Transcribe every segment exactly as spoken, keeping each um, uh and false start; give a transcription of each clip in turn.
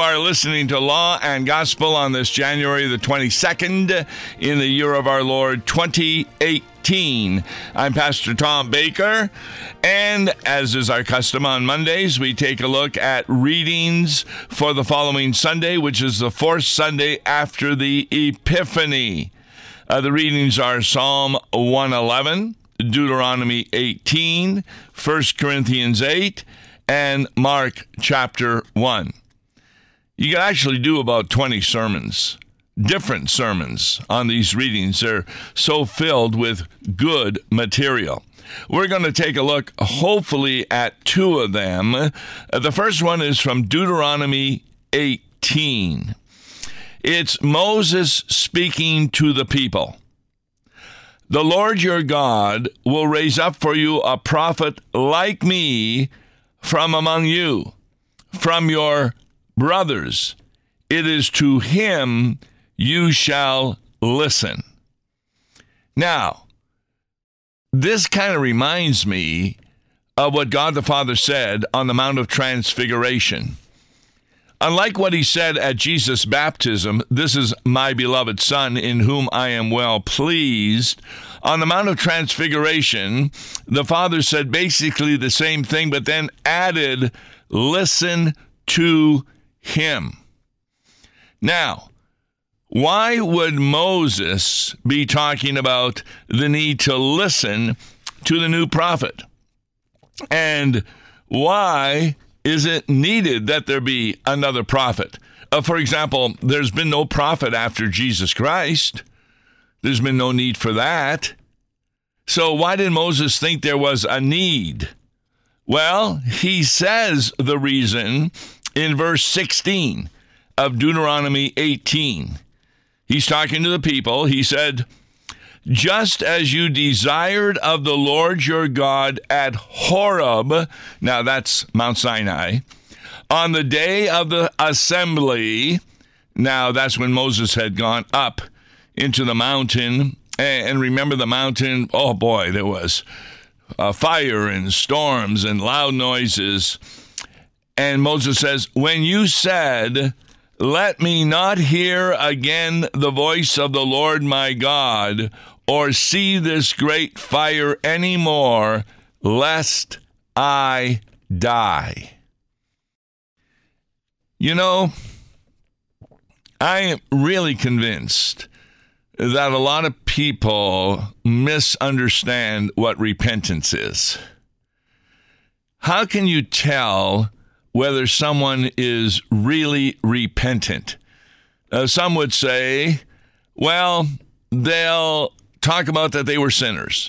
are listening to Law and Gospel on this January the twenty-second in the year of our Lord twenty eighteen. I'm Pastor Tom Baker, and as is our custom on Mondays, we take a look at readings for the following Sunday, which is the fourth Sunday after the Epiphany. Uh, the readings are Psalm one eleven, Deuteronomy eighteen, First Corinthians eight, and Mark chapter one. You can actually do about twenty sermons, different sermons on these readings. They're so filled with good material. We're going to take a look, hopefully, at two of them. Uh, the first one is from Deuteronomy eighteen. It's Moses speaking to the people. The Lord your God will raise up for you a prophet like me from among you, from your brothers. It is to him you shall listen. Now, this kind of reminds me of what God the Father said on the Mount of Transfiguration. Unlike what he said at Jesus' baptism, "This is my beloved Son, in whom I am well pleased," on the Mount of Transfiguration, the Father said basically the same thing, but then added, "Listen to him." Now, why would Moses be talking about the need to listen to the new prophet? And why is it needed that there be another prophet? Uh, for example, there's been no prophet after Jesus Christ. There's been no need for that. So why did Moses think there was a need? Well, he says the reason in verse sixteen of Deuteronomy eighteen. He's talking to the people. He said, "Just as you desired of the Lord your God at Horeb," now that's Mount Sinai, "on the day of the assembly," now that's when Moses had gone up into the mountain. And remember the mountain, oh boy, there was uh, fire and storms and loud noises. And Moses says, "When you said, 'Let me not hear again the voice of the Lord my God, or see this great fire anymore, lest I die.'" You know, I am really convinced that a lot of people misunderstand what repentance is. How can you tell whether someone is really repentant? Uh, some would say, well, they'll talk about that they were sinners,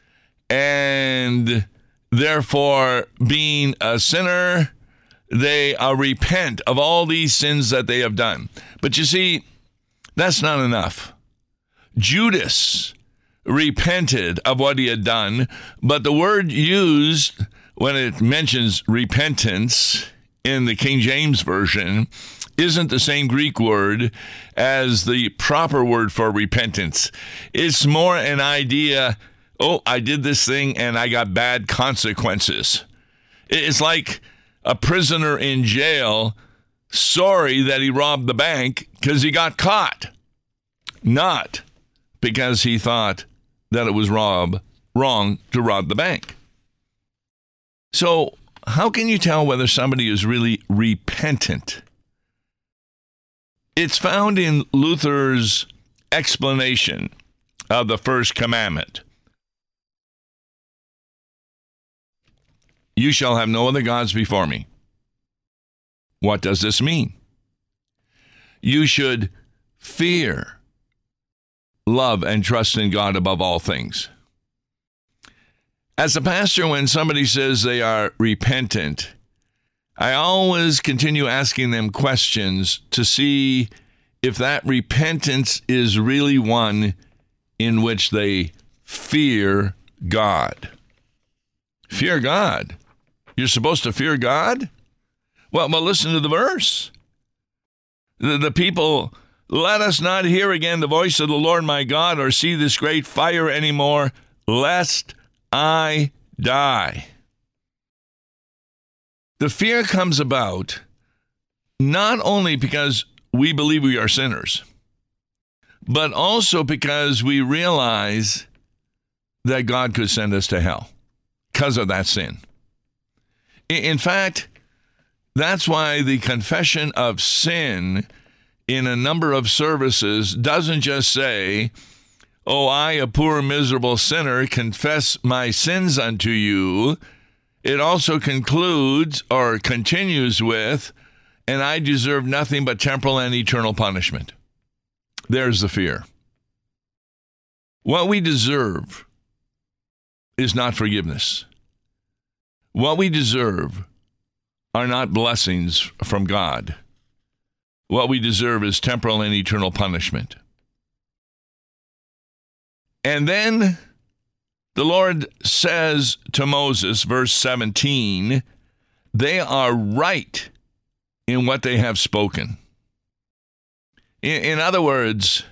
and therefore, being a sinner, they uh, repent of all these sins that they have done. But you see, that's not enough. Judas repented of what he had done, but the word used when it mentions repentance in the King James Version isn't the same Greek word as the proper word for repentance. It's more an idea, oh, I did this thing and I got bad consequences. It's like a prisoner in jail sorry that he robbed the bank because he got caught, not because he thought that it was rob, wrong to rob the bank. So how can you tell whether somebody is really repentant? It's found in Luther's explanation of the first commandment. "You shall have no other gods before me." What does this mean? You should fear, love, and trust in God above all things. As a pastor, when somebody says they are repentant, I always continue asking them questions to see if that repentance is really one in which they fear God. Fear God? You're supposed to fear God? Well, well, listen to the verse. The, the people, "Let us not hear again the voice of the Lord my God, or see this great fire anymore, lest I die." The fear comes about not only because we believe we are sinners, but also because we realize that God could send us to hell because of that sin. In fact, that's why the confession of sin in a number of services doesn't just say, "Oh, I, a poor, miserable sinner, confess my sins unto you." It also concludes or continues with, "And I deserve nothing but temporal and eternal punishment." There's the fear. What we deserve is not forgiveness. What we deserve are not blessings from God. What we deserve is temporal and eternal punishment. And then the Lord says to Moses, verse seventeen, they are right in what they have spoken. In, in other words,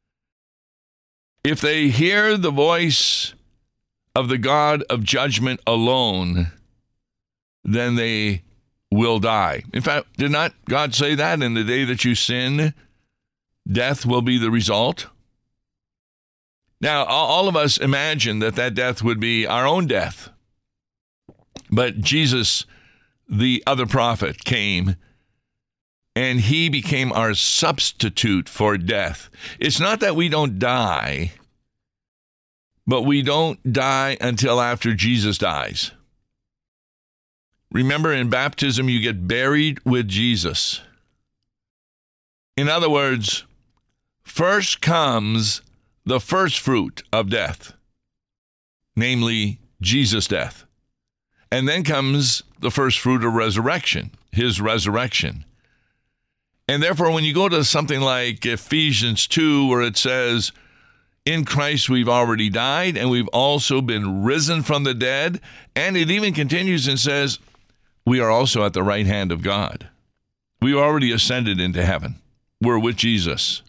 if they hear the voice of the God of judgment alone, then they will die. In fact, did not God say that in the day that you sin, death will be the result? Now, all of us imagine that that death would be our own death. But Jesus, the other prophet, came and he became our substitute for death. It's not that we don't die, but we don't die until after Jesus dies. Remember, in baptism, you get buried with Jesus. In other words, first comes the first fruit of death, namely Jesus' death. And then comes the first fruit of resurrection, his resurrection. And therefore, when you go to something like Ephesians two, where it says, in Christ we've already died, and we've also been risen from the dead, and it even continues and says, we are also at the right hand of God. We already ascended into heaven. We're with Jesus.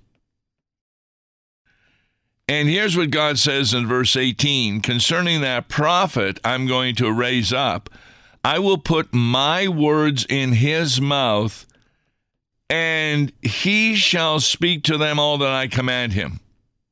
And here's what God says in verse eighteen, concerning that prophet I'm going to raise up, I will put my words in his mouth, and he shall speak to them all that I command him.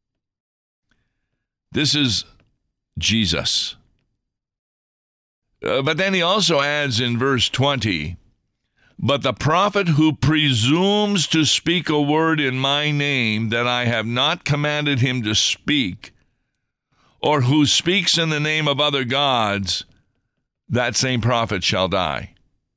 This is Jesus. Uh, but then he also adds in verse twenty, but the prophet who presumes to speak a word in my name that I have not commanded him to speak, or who speaks in the name of other gods, that same prophet shall die.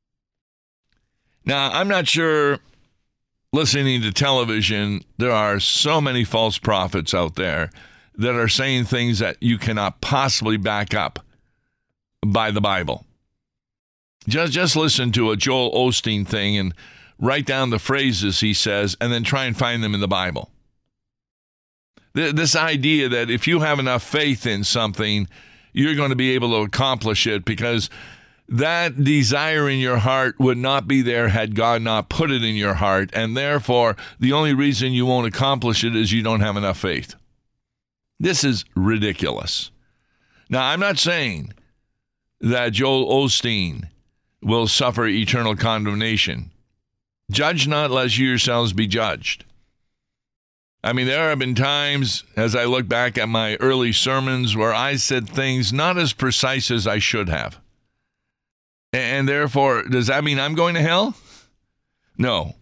Now, I'm not sure, listening to television, there are so many false prophets out there that are saying things that you cannot possibly back up by the Bible. Just, just listen to a Joel Osteen thing and write down the phrases he says and then try and find them in the Bible. This idea that if you have enough faith in something, you're going to be able to accomplish it because that desire in your heart would not be there had God not put it in your heart, and therefore the only reason you won't accomplish it is you don't have enough faith. This is ridiculous. Now, I'm not saying that Joel Osteen will suffer eternal condemnation. Judge not, lest you yourselves be judged. I mean, there have been times, as I look back at my early sermons, where I said things not as precise as I should have. And therefore, does that mean I'm going to hell? No.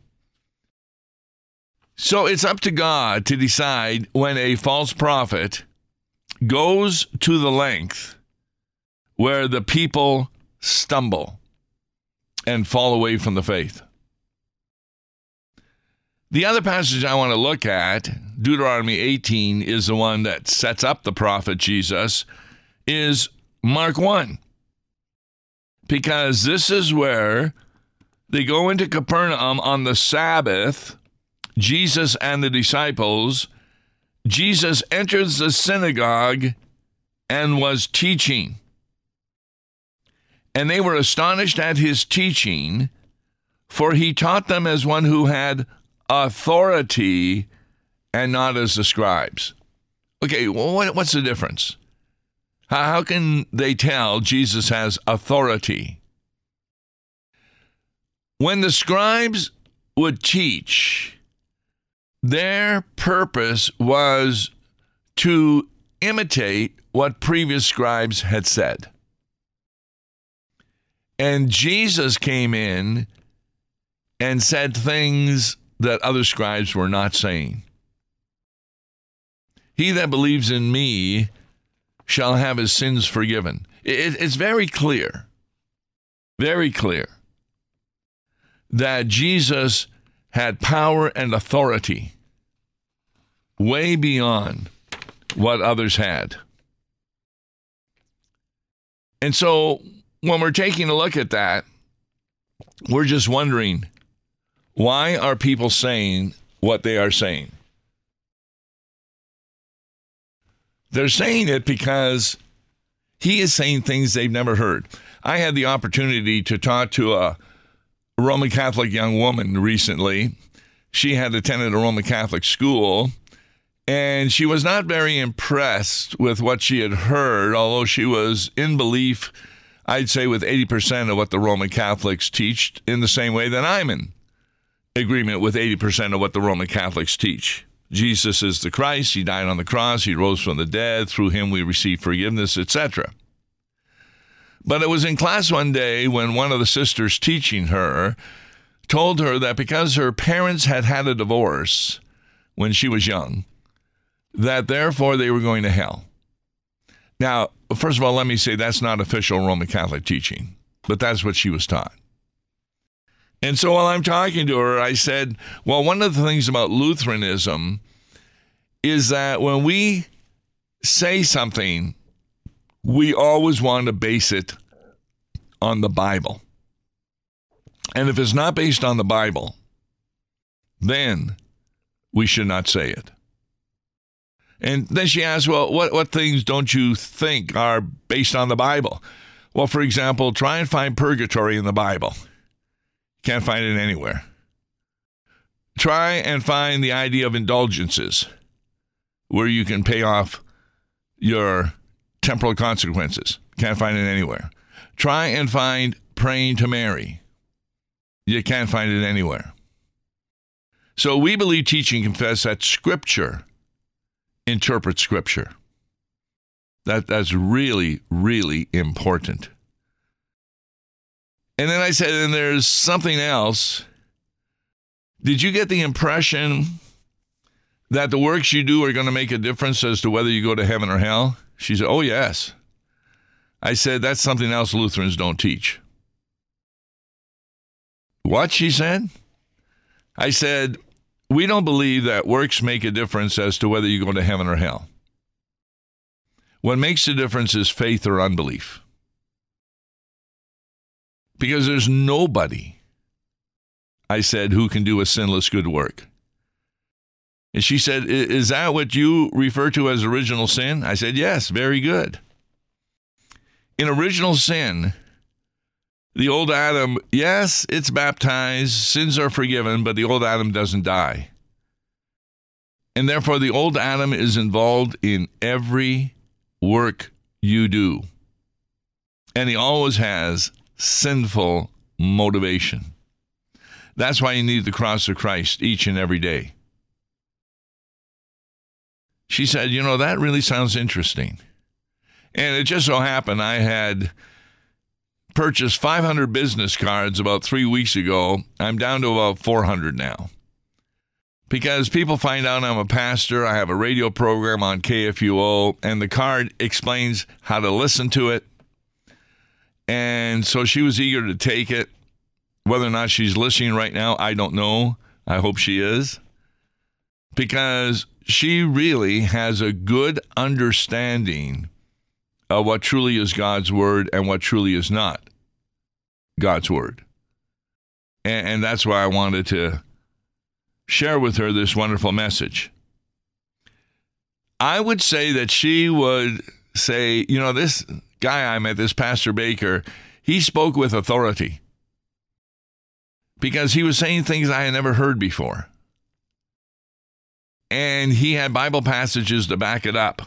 So it's up to God to decide when a false prophet goes to the length where the people stumble and fall away from the faith. The other passage I want to look at, Deuteronomy eighteen, is the one that sets up the prophet Jesus, is Mark one. Because this is where they go into Capernaum on the Sabbath, Jesus and the disciples. Jesus enters the synagogue and was teaching. And they were astonished at his teaching, for he taught them as one who had authority and not as the scribes. Okay, well, what, what's the difference? How, how can they tell Jesus has authority? When the scribes would teach, their purpose was to imitate what previous scribes had said. And Jesus came in and said things that other scribes were not saying. He that believes in me shall have his sins forgiven. It, it's very clear, very clear that Jesus had power and authority way beyond what others had. And so when we're taking a look at that, we're just wondering, why are people saying what they are saying? They're saying it because he is saying things they've never heard. I had the opportunity to talk to a Roman Catholic young woman recently. She had attended a Roman Catholic school, and she was not very impressed with what she had heard, although she was in belief, I'd say, with eighty percent of what the Roman Catholics teach, in the same way that I'm in agreement with eighty percent of what the Roman Catholics teach. Jesus is the Christ. He died on the cross. He rose from the dead. Through him we receive forgiveness, et cetera. But it was in class one day when one of the sisters teaching her told her that because her parents had had a divorce when she was young, that therefore they were going to hell. Now, first of all, let me say that's not official Roman Catholic teaching, but that's what she was taught. And so while I'm talking to her, I said, well, one of the things about Lutheranism is that when we say something, we always want to base it on the Bible. And if it's not based on the Bible, then we should not say it. And then she asked, well, what, what things don't you think are based on the Bible? Well, for example, try and find purgatory in the Bible. Can't find it anywhere. Try and find the idea of indulgences, where you can pay off your temporal consequences. Can't find it anywhere. Try and find praying to Mary. You can't find it anywhere. So we believe, teach, and confess that Scripture interprets Scripture. That, that's really, really important. And then I said, and there's something else. Did you get the impression that the works you do are going to make a difference as to whether you go to heaven or hell? She said, oh, yes. I said, that's something else Lutherans don't teach. What? She said. I said, we don't believe that works make a difference as to whether you go to heaven or hell. What makes the difference is faith or unbelief. Because there's nobody, I said, who can do a sinless good work. And she said, is that what you refer to as original sin? I said, yes, very good. In original sin, the old Adam, yes, it's baptized, sins are forgiven, but the old Adam doesn't die. And therefore, the old Adam is involved in every work you do. And he always has sinful motivation. That's why you need the cross of Christ each and every day. She said, you know, that really sounds interesting. And it just so happened I had purchased five hundred business cards about three weeks ago. I'm down to about four hundred now. Because people find out I'm a pastor, I have a radio program on K F U O, and the card explains how to listen to it. And so she was eager to take it. Whether or not she's listening right now, I don't know. I hope she is. Because she really has a good understanding of what truly is God's word and what truly is not God's word. And, and that's why I wanted to share with her this wonderful message. I would say that she would say, you know, this guy I met, this Pastor Baker, he spoke with authority because he was saying things I had never heard before. And he had Bible passages to back it up.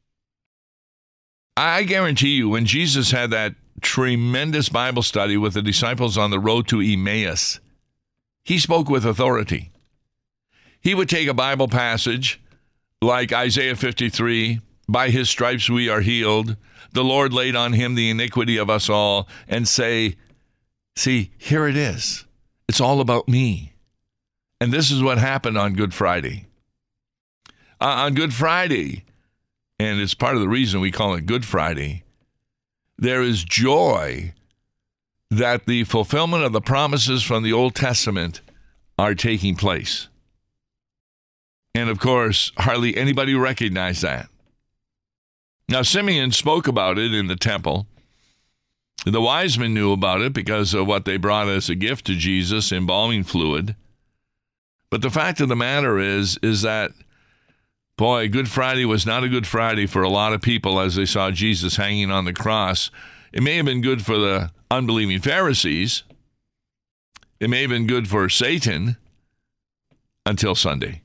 I guarantee you, when Jesus had that tremendous Bible study with the disciples on the road to Emmaus, He spoke with authority. He would take a Bible passage like Isaiah fifty-three, by his stripes we are healed. The Lord laid on him the iniquity of us all, and say, see, here it is. It's all about me. And this is what happened on Good Friday. Uh, on Good Friday, and it's part of the reason we call it Good Friday, there is joy that the fulfillment of the promises from the Old Testament are taking place. And of course, hardly anybody recognized that. Now, Simeon spoke about it in the temple. The wise men knew about it because of what they brought as a gift to Jesus, embalming fluid. But the fact of the matter is, is that, boy, Good Friday was not a good Friday for a lot of people as they saw Jesus hanging on the cross. It may have been good for the unbelieving Pharisees. It may have been good for Satan until Sunday.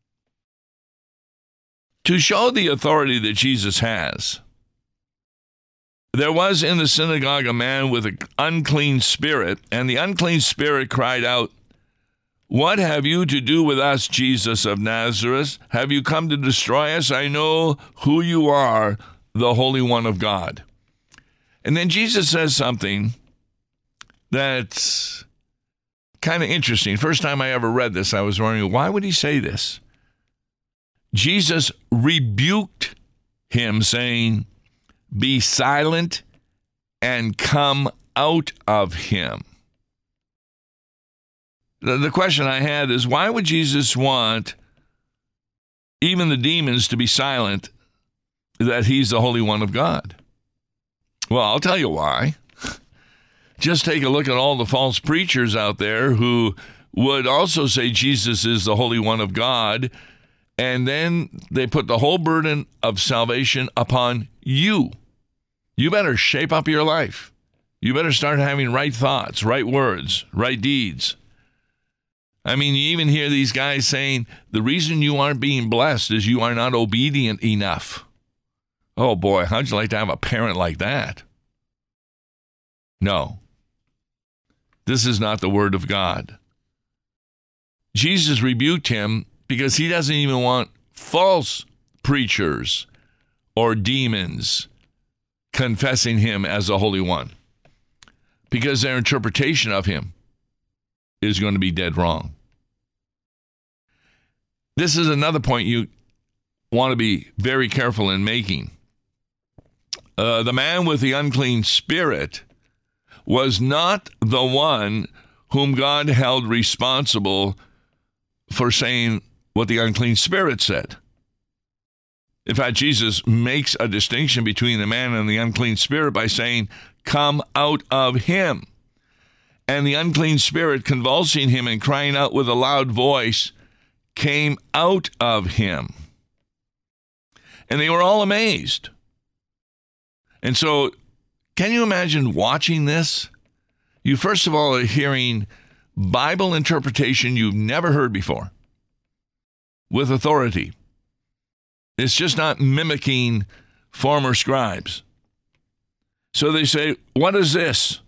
To show the authority that Jesus has, there was in the synagogue a man with an unclean spirit, and the unclean spirit cried out, "What have you to do with us, Jesus of Nazareth? Have you come to destroy us? I know who you are, the Holy One of God." And then Jesus says something that's kind of interesting. First time I ever read this, I was wondering, why would he say this? Jesus rebuked him, saying, "Be silent and come out of him." The, the question I had is, why would Jesus want even the demons to be silent that he's the Holy One of God? Well, I'll tell you why. Just take a look at all the false preachers out there who would also say Jesus is the Holy One of God, and then they put the whole burden of salvation upon you. You better shape up your life. You better start having right thoughts, right words, right deeds. I mean, you even hear these guys saying, the reason you aren't being blessed is you are not obedient enough. Oh boy, how'd you like to have a parent like that? No. This is not the word of God. Jesus rebuked him because he doesn't even want false preachers or demons confessing him as the Holy One, because their interpretation of him is going to be dead wrong. This is another point you want to be very careful in making. Uh, the man with the unclean spirit was not the one whom God held responsible for saying what the unclean spirit said. In fact, Jesus makes a distinction between the man and the unclean spirit by saying, "Come out of him." And the unclean spirit, convulsing him and crying out with a loud voice, came out of him. And they were all amazed. And so, can you imagine watching this? You first of all are hearing Bible interpretation you've never heard before, with authority. It's just not mimicking former scribes. So they say, what is this?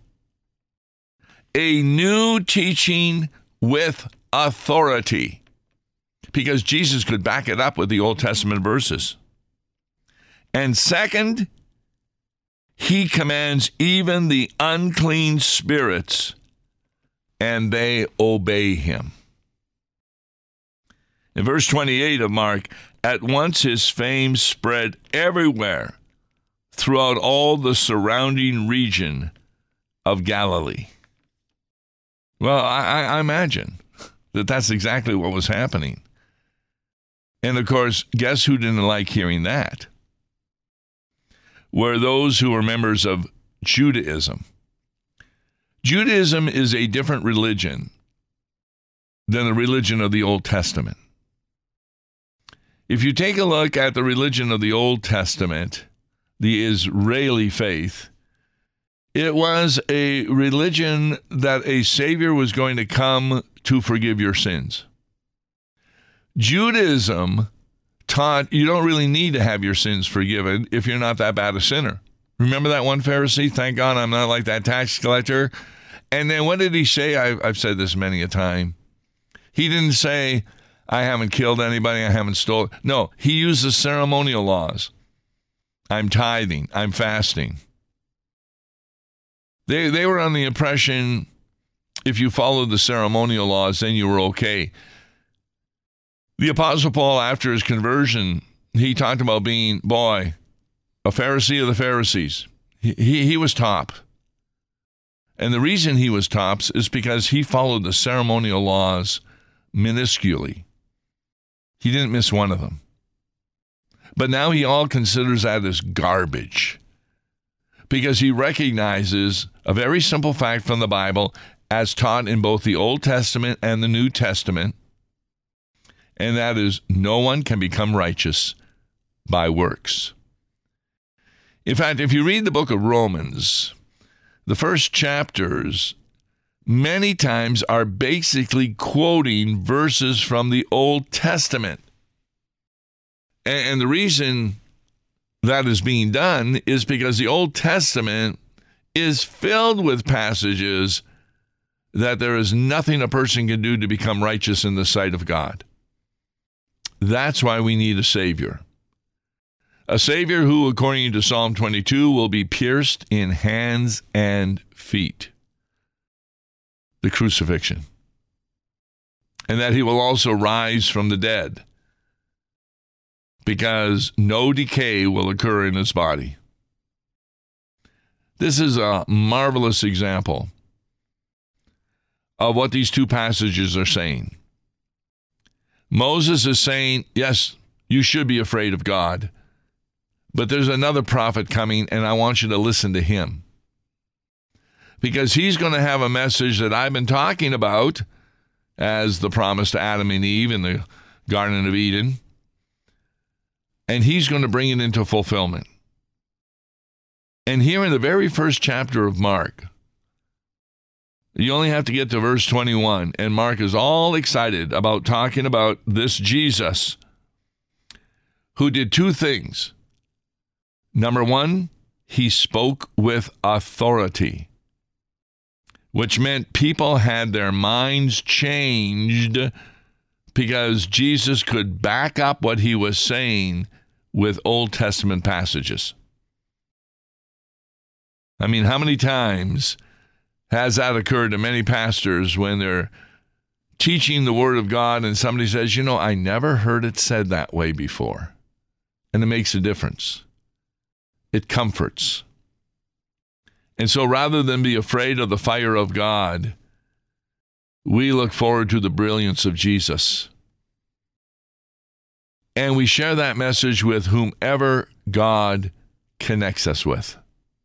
A new teaching with authority. Because Jesus could back it up with the Old Testament verses. And second, he commands even the unclean spirits, and they obey him. In verse twenty-eight of Mark, at once his fame spread everywhere throughout all the surrounding region of Galilee. Well, I, I imagine that that's exactly what was happening. And of course, guess who didn't like hearing that? Were those who were members of Judaism. Judaism is a different religion than the religion of the Old Testament. If you take a look at the religion of the Old Testament, the Israeli faith, it was a religion that a Savior was going to come to forgive your sins. Judaism taught you don't really need to have your sins forgiven if you're not that bad a sinner. Remember that one Pharisee? Thank God I'm not like that tax collector. And then what did he say? I, I've said this many a time. He didn't say, I haven't killed anybody, I haven't stolen. No, he used the ceremonial laws. I'm tithing, I'm fasting. They, they were on the impression if you followed the ceremonial laws, then you were okay. The Apostle Paul, after his conversion, he talked about being, boy, a Pharisee of the Pharisees. He, he, he was top. And the reason he was tops is because he followed the ceremonial laws minusculely. He didn't miss one of them. But now he all considers that as garbage because he recognizes a very simple fact from the Bible as taught in both the Old Testament and the New Testament, and that is no one can become righteous by works. In fact, if you read the book of Romans, the first chapters many times are basically quoting verses from the Old Testament. And the reason that is being done is because the Old Testament is filled with passages that there is nothing a person can do to become righteous in the sight of God. That's why we need a Savior. A Savior who, according to Psalm twenty-two, will be pierced in hands and feet. The crucifixion. And that he will also rise from the dead, because no decay will occur in his body. This is a marvelous example of what these two passages are saying. Moses is saying, yes, you should be afraid of God, but there's another prophet coming, and I want you to listen to him. Because he's going to have a message that I've been talking about as the promise to Adam and Eve in the Garden of Eden. And he's going to bring it into fulfillment. And here in the very first chapter of Mark, you only have to get to verse twenty-one, and Mark is all excited about talking about this Jesus who did two things. Number one, he spoke with authority, which meant people had their minds changed because Jesus could back up what he was saying with Old Testament passages. I mean, how many times has that occurred to many pastors when they're teaching the Word of God and somebody says, you know, I never heard it said that way before. And it makes a difference. It comforts. And so rather than be afraid of the fire of God, we look forward to the brilliance of Jesus. And we share that message with whomever God connects us with.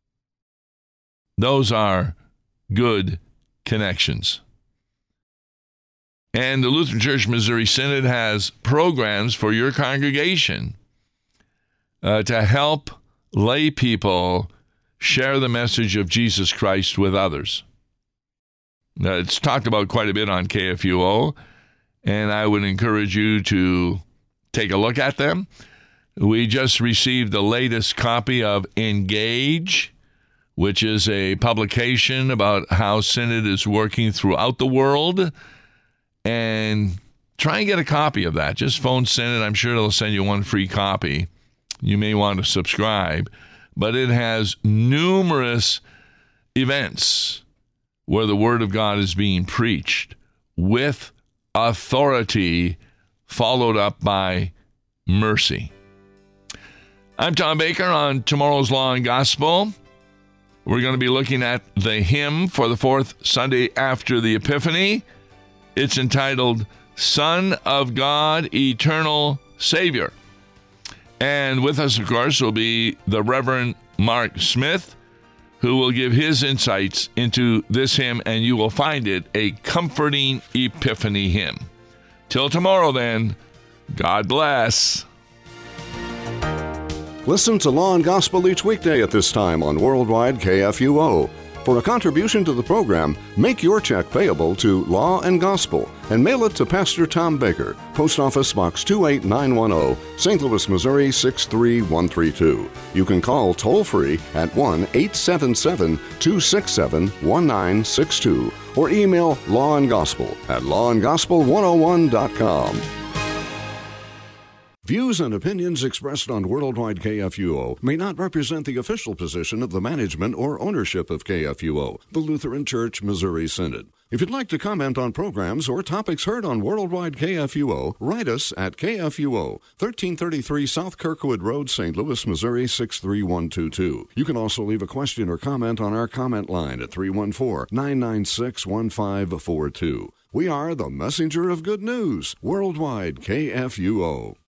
Those are good connections. And the Lutheran Church Missouri Synod has programs for your congregation uh, to help lay people share the message of Jesus Christ with others. Now, it's talked about quite a bit on K F U O, and I would encourage you to take a look at them. We just received the latest copy of Engage, which is a publication about how Synod is working throughout the world. And try and get a copy of that. Just phone Synod. I'm sure they'll send you one free copy. You may want to subscribe. But it has numerous events where the Word of God is being preached with authority, followed up by mercy. I'm Tom Baker. On tomorrow's Law and Gospel, we're going to be looking at the hymn for the fourth Sunday after the Epiphany. It's entitled, Son of God, Eternal Savior. And with us, of course, will be the Reverend Mark Smith, who will give his insights into this hymn, and you will find it a comforting Epiphany hymn. Till tomorrow, then, God bless. Listen to Law and Gospel each weekday at this time on Worldwide K F U O. For a contribution to the program, make your check payable to Law and Gospel and mail it to Pastor Tom Baker, Post Office Box two eight nine one zero, Saint Louis, Missouri six three one three two. You can call toll-free at one eight seven seven, two six seven, one nine six two or email Law and Gospel at law and gospel one oh one dot com. Views and opinions expressed on Worldwide K F U O may not represent the official position of the management or ownership of K F U O, the Lutheran Church Missouri Synod. If you'd like to comment on programs or topics heard on Worldwide K F U O, write us at K F U O, thirteen thirty-three South Kirkwood Road, Saint Louis, Missouri six three one two two. You can also leave a question or comment on our comment line at three one four, nine nine six, one five four two. We are the messenger of good news, Worldwide K F U O.